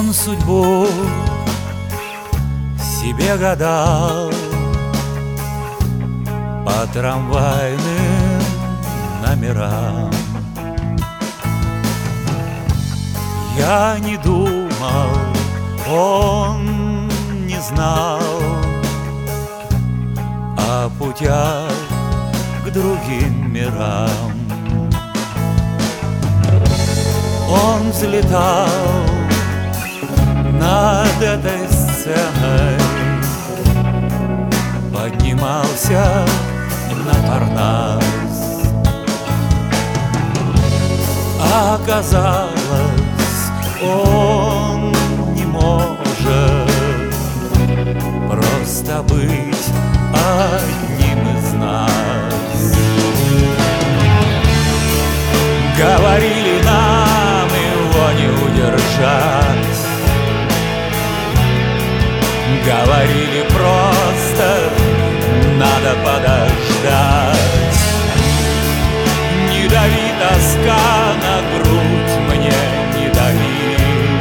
Он судьбу себе гадал по трамвайным номерам. Я не думал, он не знал о путях к другим мирам. Он взлетал над этой сценой, поднимался на Парнас. Оказалось, он не может просто быть одним из нас. Говорили, нам его не удержать. Говорили, просто надо подождать. Не дави, тоска на грудь мне, не дави.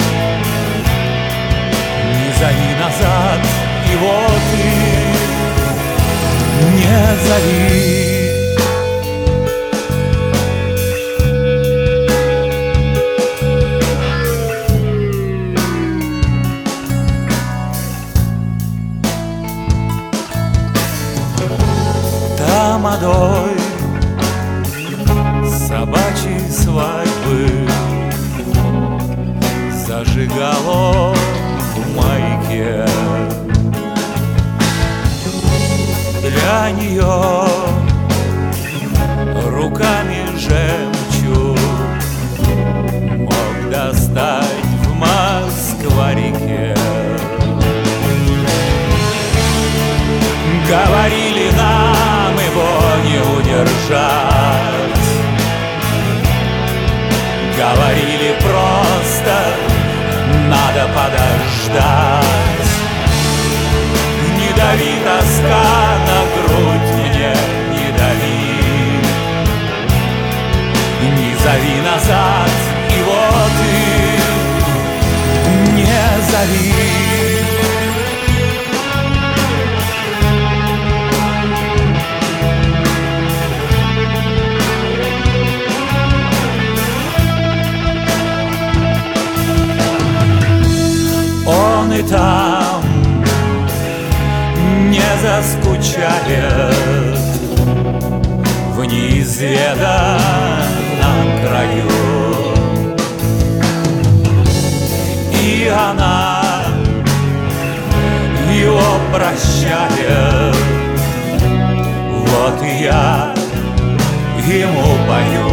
Не зови назад, его ты не зови. Тамадой собачьей свадьбы зажигал он в маяке. Для нее руками жемчуг мог достать в Москва-реке. Говорили, нам его не удержать. Говорили, просто надо подождать. Не дави, тоска на грудь мне, не дави. Не зови назад, его ты не зови. Он и там не заскучает в неизведанном краю. И она его прощает. Вот и я ему пою.